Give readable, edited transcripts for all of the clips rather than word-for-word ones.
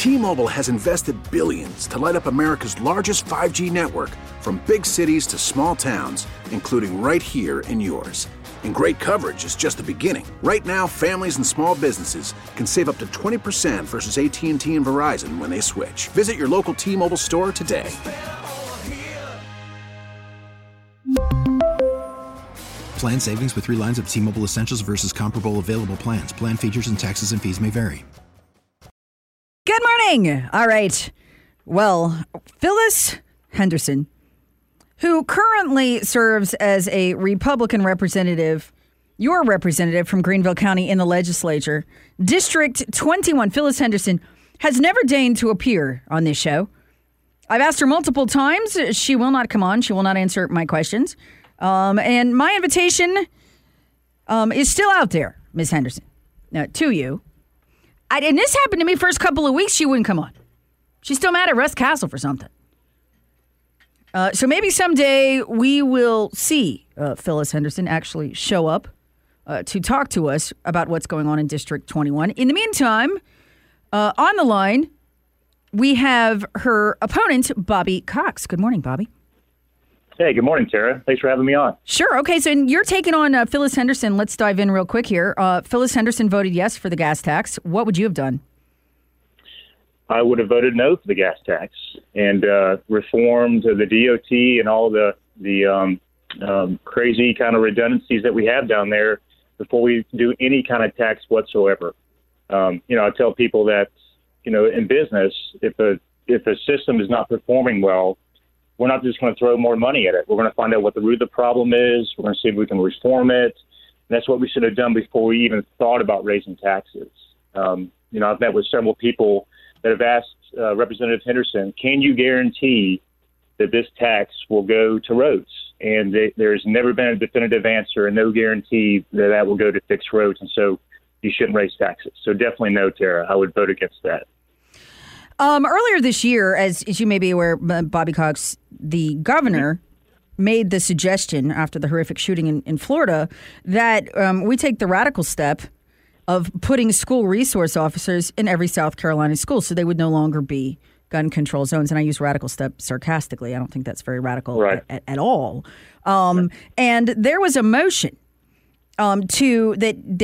T-Mobile has invested billions to light up America's largest 5G network, from big cities to small towns, including right here in yours. And great coverage is just the beginning. Right now, families and small businesses can save up to 20% versus AT&T and Verizon when they switch. Visit your local T-Mobile store today. Plan savings with 3 lines of T-Mobile Essentials versus comparable available plans. Plan features and taxes and fees may vary. Good morning. All right. Well, Phyllis Henderson, who currently serves as a Republican representative, your representative from Greenville County in the legislature, District 21, Phyllis Henderson, has never deigned to appear on this show. I've asked her multiple times. She will not come on. She will not answer my questions. And my invitation is still out there, Ms. Henderson, to you. And this happened to me first couple of weeks. She wouldn't come on. She's still mad at Russ Castle for something. So maybe someday we will see Phyllis Henderson actually show up to talk to us about what's going on in District 21. In the meantime, on the line, we have her opponent, Bobby Cox. Good morning, Bobby. Hey, good morning, Tara. Thanks for having me on. Sure. Okay, so you're taking on Phyllis Henderson. Let's dive in real quick here. Phyllis Henderson voted yes for the gas tax. What would you have done? I would have voted no for the gas tax and reformed the DOT and all the crazy kind of redundancies that we have down there before we do any kind of tax whatsoever. I tell people that, in business, if a system is not performing well, we're not just going to throw more money at it. We're going to find out what the root of the problem is. We're going to see if we can reform it. And that's what we should have done before we even thought about raising taxes. I've met with several people that have asked Representative Henderson, can you guarantee that this tax will go to roads? And there's never been a definitive answer and no guarantee that will go to fix roads. And so you shouldn't raise taxes. So definitely no, Tara. I would vote against that. Earlier this year, as you may be aware, Bobby Cox, the governor, made the suggestion after the horrific shooting in Florida that we take the radical step of putting school resource officers in every South Carolina school so they would no longer be gun control zones. And I use radical step sarcastically. I don't think that's very radical at all. And there was a motion to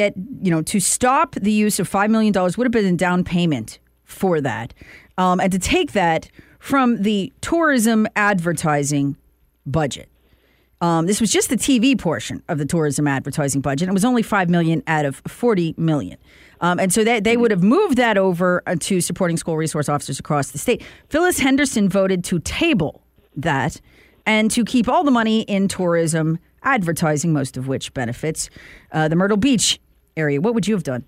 stop the use of $5 million would have been a down payment for that, and to take that from the tourism advertising budget. This was just the TV portion of the tourism advertising budget. It was only $5 million out of $40 million. And so they would have moved that over to supporting school resource officers across the state. Phyllis Henderson voted to table that and to keep all the money in tourism advertising, most of which benefits the Myrtle Beach area. What would you have done?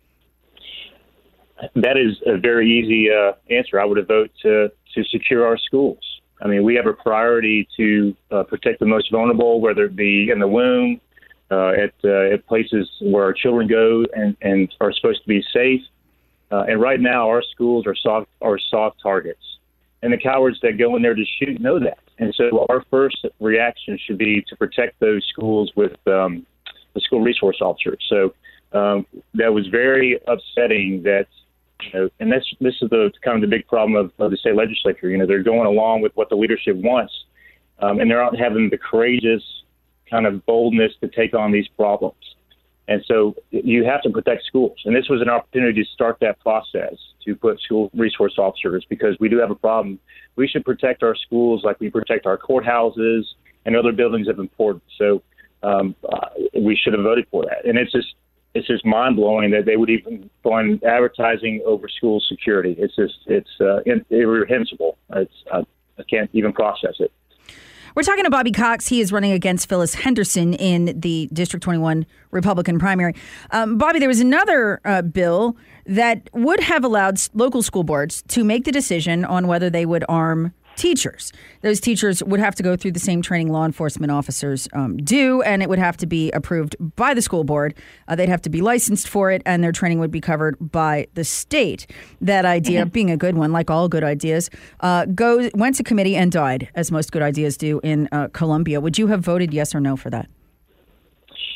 That is a very easy answer. I would have voted to secure our schools. I mean, we have a priority to protect the most vulnerable, whether it be in the womb, at places where our children go and are supposed to be safe. And right now, our schools are soft targets. And the cowards that go in there to shoot know that. And so our first reaction should be to protect those schools with the school resource officers. So that was very upsetting that, and this is the kind of the big problem of the state legislature. They're going along with what the leadership wants, and they're not having the courageous kind of boldness to take on these problems. And so you have to protect schools. And this was an opportunity to start that process to put school resource officers, because we do have a problem. We should protect our schools like we protect our courthouses and other buildings of importance. So we should have voted for that. And it's just mind-blowing that they would even fund advertising over school security. It's irreprehensible. I can't even process it. We're talking to Bobby Cox. He is running against Phyllis Henderson in the District 21 Republican primary. Bobby, there was another bill that would have allowed local school boards to make the decision on whether they would arm teachers. Those teachers would have to go through the same training law enforcement officers do, and it would have to be approved by the school board. They'd have to be licensed for it, and their training would be covered by the state. That idea, being a good one, like all good ideas, went to committee and died, as most good ideas do, in Columbia. Would you have voted yes or no for that?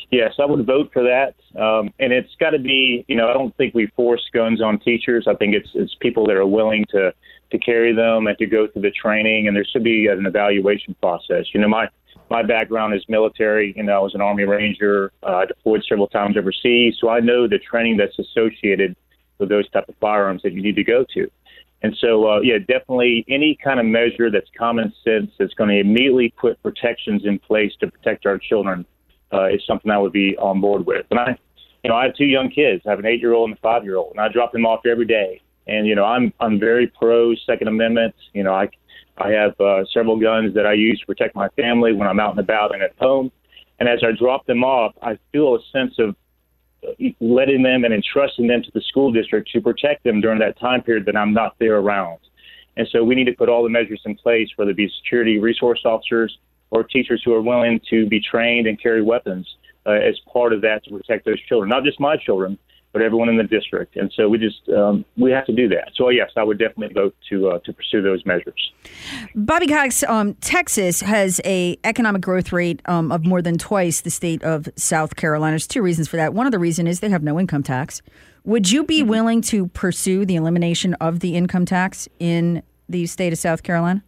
Yes, I would vote for that. And it's got to be, I don't think we force guns on teachers. I think it's people that are willing to carry them and to go through the training. And there should be an evaluation process. My background is military. I was an Army Ranger. I deployed several times overseas. So I know the training that's associated with those type of firearms that you need to go to. And so, definitely any kind of measure that's common sense that's going to immediately put protections in place to protect our children is something I would be on board with. And I have 2 young kids. I have an 8-year-old and a 5-year-old, and I drop them off every day. And, I'm very pro Second Amendment. I have several guns that I use to protect my family when I'm out and about and at home. And as I drop them off, I feel a sense of letting them and entrusting them to the school district to protect them during that time period that I'm not there around. And so we need to put all the measures in place, whether it be security resource officers or teachers who are willing to be trained and carry weapons as part of that to protect those children, not just my children, but everyone in the district. And so we have to do that. So, yes, I would definitely vote to pursue those measures. Bobby Cox, Texas has a economic growth rate of more than twice the state of South Carolina. There's 2 reasons for that. One of the reasons is they have no income tax. Would you be willing to pursue the elimination of the income tax in the state of South Carolina?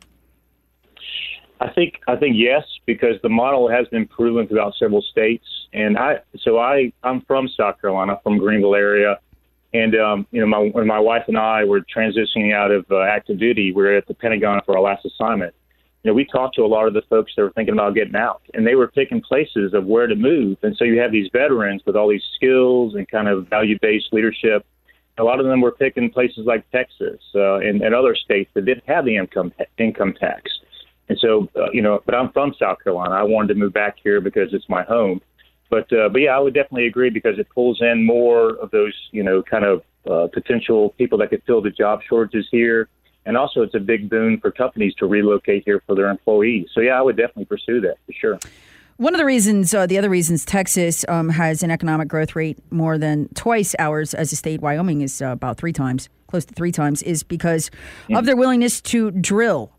I think yes, because the model has been proven throughout several states. And I'm from South Carolina, from Greenville area. And, when my wife and I were transitioning out of active duty, we were at the Pentagon for our last assignment. We talked to a lot of the folks that were thinking about getting out, and they were picking places of where to move. And so you have these veterans with all these skills and kind of value-based leadership. A lot of them were picking places like Texas and other states that didn't have the income tax. And so, but I'm from South Carolina. I wanted to move back here because it's my home. But yeah, I would definitely agree because it pulls in more of those, kind of potential people that could fill the job shortages here. And also it's a big boon for companies to relocate here for their employees. So, yeah, I would definitely pursue that for sure. One of the reasons, the other reasons Texas has an economic growth rate more than twice ours as a state, Wyoming is about 3 times, close to 3 times, is because of their willingness to drill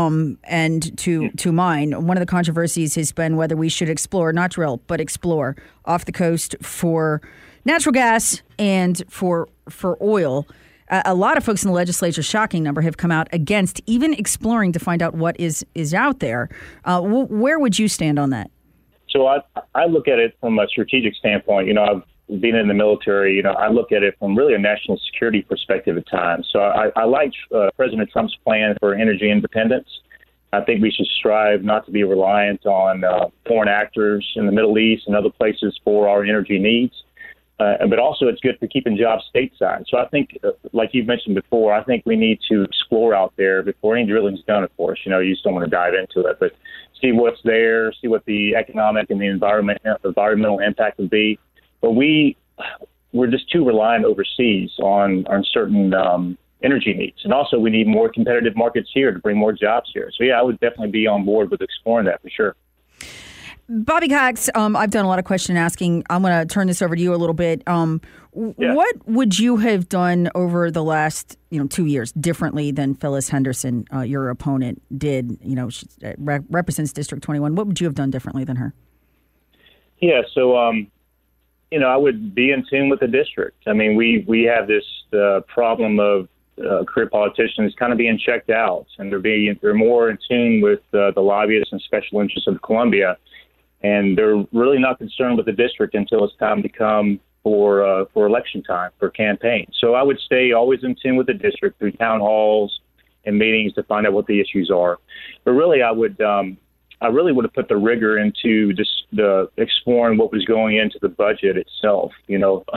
and to mine. One of the controversies has been whether we should explore, not drill, but explore off the coast for natural gas and for oil. A lot of folks in the legislature, shocking number, have come out against even exploring to find out what is out there. Where would you stand on that? So I look at it from a strategic standpoint. I've been in the military. I look at it from really a national security perspective at times. So I like President Trump's plan for energy independence. I think we should strive not to be reliant on foreign actors in the Middle East and other places for our energy needs. But also it's good for keeping jobs stateside. So I think, like you've mentioned before, I think we need to explore out there before any drilling's done, of course. You just don't want to dive into it, but see what's there, see what the economic and the environmental impact would be. But we're just too reliant overseas on certain energy needs. And also we need more competitive markets here to bring more jobs here. So, yeah, I would definitely be on board with exploring that for sure. Bobby Cox, I've done a lot of question asking. I'm going to turn this over to you a little bit. What would you have done over the last 2 years differently than Phyllis Henderson, your opponent, did? She represents District 21. What would you have done differently than her? Yeah, so I would be in tune with the district. I mean, we have this problem of career politicians kind of being checked out, and they're more in tune with the lobbyists and special interests of Columbia. And they're really not concerned with the district until it's time to come for election time, for campaign. So I would stay always in tune with the district through town halls and meetings to find out what the issues are. But really, I really would have put the rigor into just the exploring what was going into the budget itself. A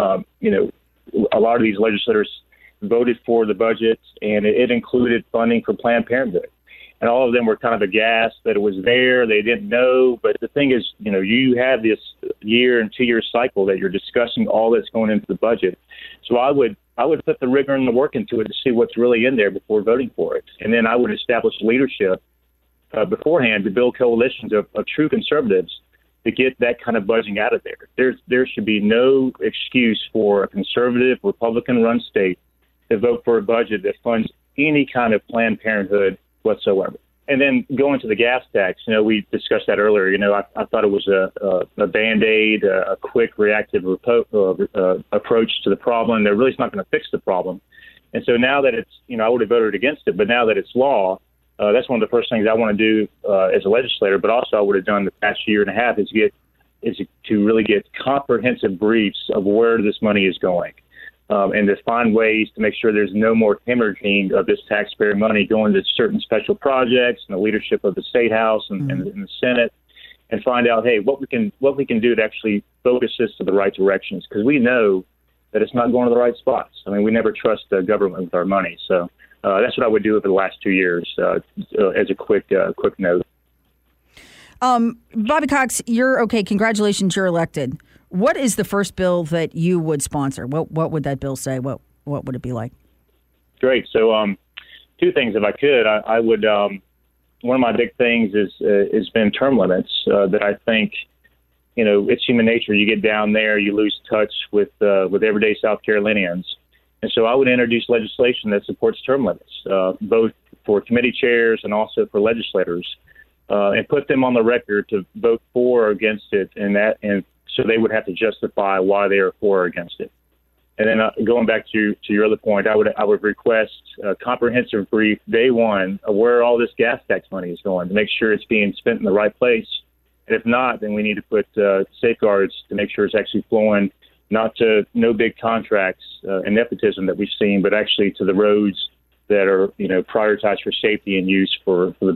lot of these legislators voted for the budget, and it included funding for Planned Parenthood. And all of them were kind of aghast that it was there. They didn't know. But the thing is, you have this year and 2 year cycle that you're discussing all that's going into the budget. So I would put the rigor and the work into it to see what's really in there before voting for it. And then I would establish leadership beforehand to build coalitions of true conservatives to get that kind of budging out of there. There should be no excuse for a conservative Republican-run state to vote for a budget that funds any kind of Planned Parenthood whatsoever. And then going to the gas tax, we discussed that earlier. I thought it was a Band-Aid, a quick reactive approach to the problem. That really is not going to fix the problem. And so now that it's, I would have voted against it, but now that it's law, that's one of the first things I want to do as a legislator, but also I would have done the past year and a half is to really get comprehensive briefs of where this money is going. And to find ways to make sure there's no more hemorrhaging of this taxpayer money going to certain special projects and the leadership of the State House and the Senate, and find out, hey, what we can do to actually focus this to the right directions, because we know that it's not going to the right spots. I mean, we never trust the government with our money. So that's what I would do over the last 2 years. As a quick note. Bobby Cox, you're okay. Congratulations, you're elected. What is the first bill that you would sponsor? What would that bill say? What would it be like? Great. So two things, if I could. I would. One of my big things has been term limits. That I think, it's human nature. You get down there, you lose touch with everyday South Carolinians, and so I would introduce legislation that supports term limits, both for committee chairs and also for legislators, and put them on the record to vote for or against it, and so they would have to justify why they are for or against it. And then going back to your other point, I would request a comprehensive brief day one of where all this gas tax money is going to make sure it's being spent in the right place. And if not, then we need to put safeguards to make sure it's actually flowing not to no big contracts and nepotism that we've seen, but actually to the roads that are prioritized for safety and use for the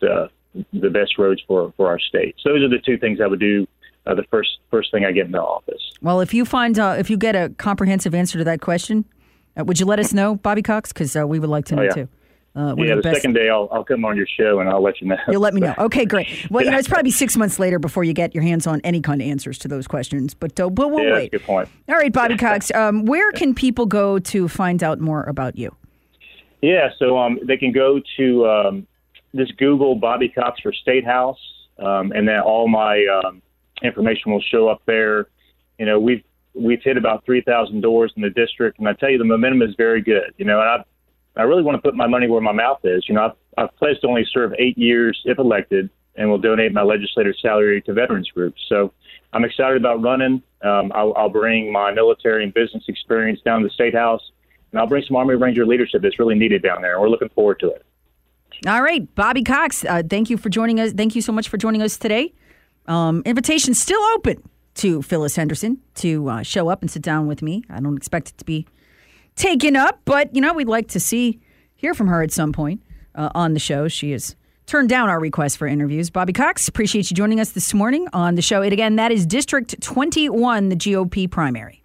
best roads for our state. So those are the two things I would do. The first thing I get in the office. Well, if you get a comprehensive answer to that question, would you let us know, Bobby Cox? Because we would like to know too. The second day I'll come on your show and I'll let you know. You'll let me know. Okay, great. Well, it's probably 6 months later before you get your hands on any kind of answers to those questions. But we'll wait. That's a good point. All right, Bobby Cox. Where can people go to find out more about you? Yeah, so they can go to just Google Bobby Cox for State House, and then all my information will show up there. We've hit about 3,000 doors in the district, and I tell you, the momentum is very good. And I really want to put my money where my mouth is. I've pledged to only serve 8 years if elected, and will donate my legislative salary to veterans groups. So I'm excited about running. I'll bring my military and business experience down to the State House, and I'll bring some Army Ranger leadership that's really needed down there. And we're looking forward to it. All right, Bobby Cox, thank you for joining us. Thank you so much for joining us today. Invitation still open to Phyllis Henderson to show up and sit down with me. I don't expect it to be taken up, but we'd like to hear from her at some point on the show. She has turned down our request for interviews. Bobby Cox, appreciate you joining us this morning on the show. And again, that is District 21, the GOP primary.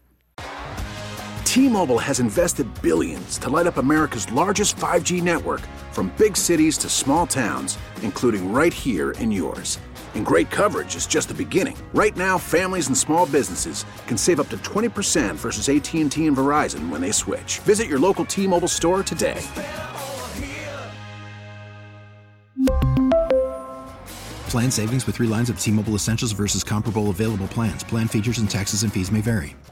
T-Mobile has invested billions to light up America's largest 5G network, from big cities to small towns, including right here in yours. And great coverage is just the beginning. Right now, families and small businesses can save up to 20% versus AT&T and Verizon when they switch. Visit your local T-Mobile store today. Plan savings with 3 lines of T-Mobile Essentials versus comparable available plans. Plan features and taxes and fees may vary.